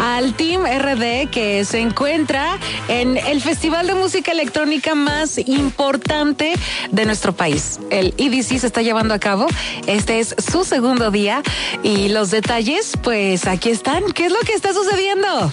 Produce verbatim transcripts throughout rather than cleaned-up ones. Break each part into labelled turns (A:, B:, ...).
A: al Team R D, que se encuentra en el festival de música electrónica más importante de nuestro país. El E D C se está llevando a cabo. Este es su segundo día y los detalles, pues aquí están. ¿Qué es lo que está sucediendo?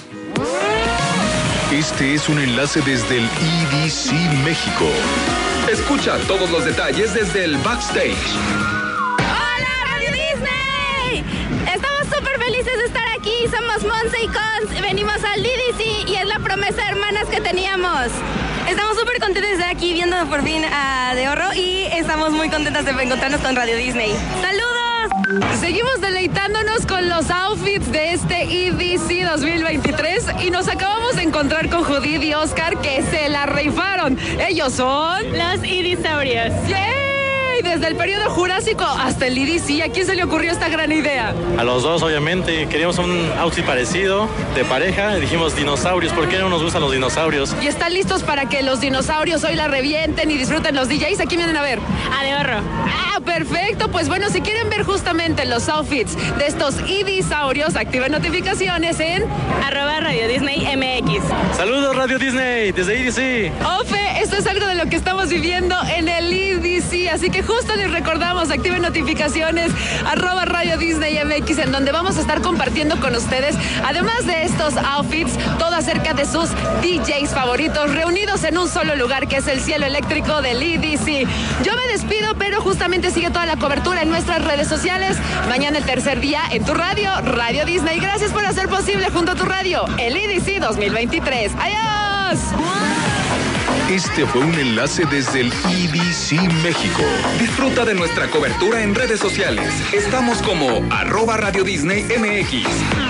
B: Este es un enlace desde el E D C México. Escucha todos los detalles desde el backstage.
C: ¡Hola, Radio Disney! Estamos súper felices de estar aquí. Somos Monse y Cons. Venimos al E D C y es la promesa de hermanas que teníamos. Estamos súper contentas de estar aquí viendo por fin a De Horro y estamos muy contentas de encontrarnos con Radio Disney. ¡Saludos!
A: Seguimos deleitándonos con los outfits de este E D C dos mil veintitrés y nos acabamos de encontrar con Judith y Oscar, que se la rifaron. Ellos son
C: los Idisaurios.
A: ¡Yay! Desde el periodo Jurásico hasta el E D C, ¿a quién se le ocurrió esta gran idea?
D: A los dos, obviamente. Queríamos un outfit parecido, de pareja, y dijimos dinosaurios. ¿Por qué no nos gustan los dinosaurios?
A: ¿Y están listos para que los dinosaurios hoy la revienten y disfruten los D Js? ¿A quién vienen a ver?
C: A De Horro.
A: Ah, perfecto. Pues bueno, si quieren ver justamente los outfits de estos Idisaurios, activen notificaciones en
C: arroba Radio Disney M X.
D: Saludos, Radio Disney, desde E D C.
A: Ofe, esto es algo de lo que estamos viviendo en el E D C, así que justo les recordamos, activen notificaciones, arroba Radio Disney M X, en donde vamos a estar compartiendo con ustedes, además de estos outfits, todo acerca de sus D Js favoritos, reunidos en un solo lugar, que es el cielo eléctrico del E D C. Yo me despido, pero justamente sigue toda la cobertura en nuestras redes sociales. Mañana el tercer día en tu radio, Radio Disney. Gracias por hacer posible junto a tu radio el E D C dos mil veintitrés. ¡Adiós!
B: Este fue un enlace desde el E D C México. Disfruta de nuestra cobertura en redes sociales. Estamos como arroba Radio Disney M X.